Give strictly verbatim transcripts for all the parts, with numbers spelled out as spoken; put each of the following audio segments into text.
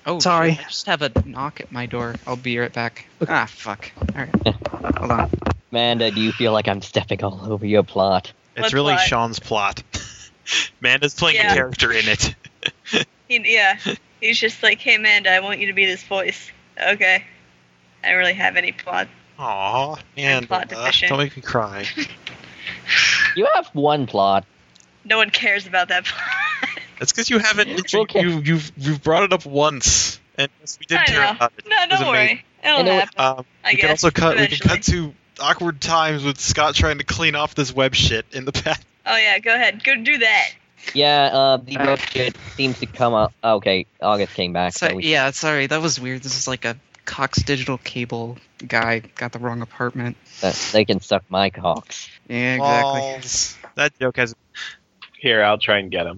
Oh, Sorry. shit, I just have a knock at my door. I'll be right back. Ah, fuck. All right. Hold on. Amanda, do you feel like I'm stepping all over your plot? It's What really plot? Sean's plot. Amanda's playing Yeah. a character in it. He, yeah. He's just like, hey, Amanda, I want you to be this voice. Okay. I don't really have any plot. Aw, and plot deficient. don't make me cry. You have one plot. No one cares about that plot. That's because you haven't. Okay. You, you've you've brought it up once, and yes, we did I care know. about it. No, It was don't amazing. worry. It'll You know what, happen. Um, I we can guess, also cut. We can eventually. cut to awkward times with Scott trying to clean off this web shit in the past. Oh, yeah, go ahead. Go do that. Yeah, uh, the web shit seems to come up. Okay, August came back. So, So we, yeah, sorry, that was weird. This is like a Cox Digital Cable guy got the wrong apartment. that, they can suck my cocks. Yeah, exactly. Balls. That joke has. Here, I'll try and get him.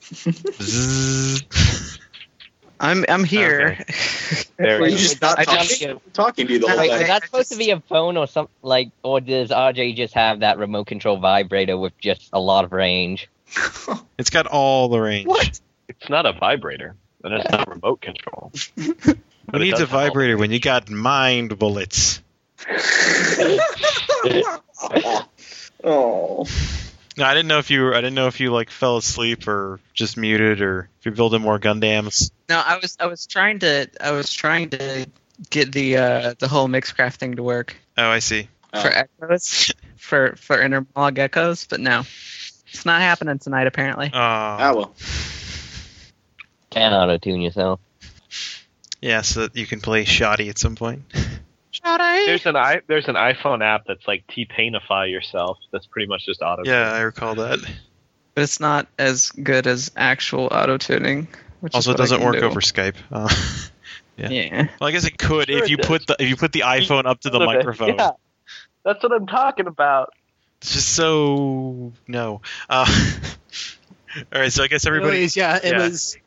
Bzzz. I'm I'm here. There Were we you go. just not I talking, just- talking to you the whole Wait, time? is that supposed to be a phone or something like, or does R J just have that remote control vibrator with just a lot of range? It's got all the range. What? It's not a vibrator, and it's not remote control. Who But it needs does a have all the vibrator when you got mind bullets? Oh. No, I didn't know if you were, I didn't know if you like fell asleep or just muted or if you're building more Gundams. No, I was I was trying to I was trying to get the uh, the whole Mixcraft thing to work Oh, I see. for echoes for for inner monologue echoes, but no, it's not happening tonight apparently. Uh, Ah, well. Can auto tune yourself. yeah, so that you can play Shoddy at some point. There's an i there's an iPhone app that's like T-Painify yourself. That's pretty much just auto. Yeah, I recall that. But it's not as good as actual auto tuning. Which Also, is it what I doesn't can work do. over Skype. Uh, yeah. Yeah. Well, I guess it could Sure if it you does. put the if you put the iPhone up to the Okay, microphone. Yeah, that's what I'm talking about. It's just so no. Uh, all right, so I guess everybody. Anyways, yeah, it yeah. was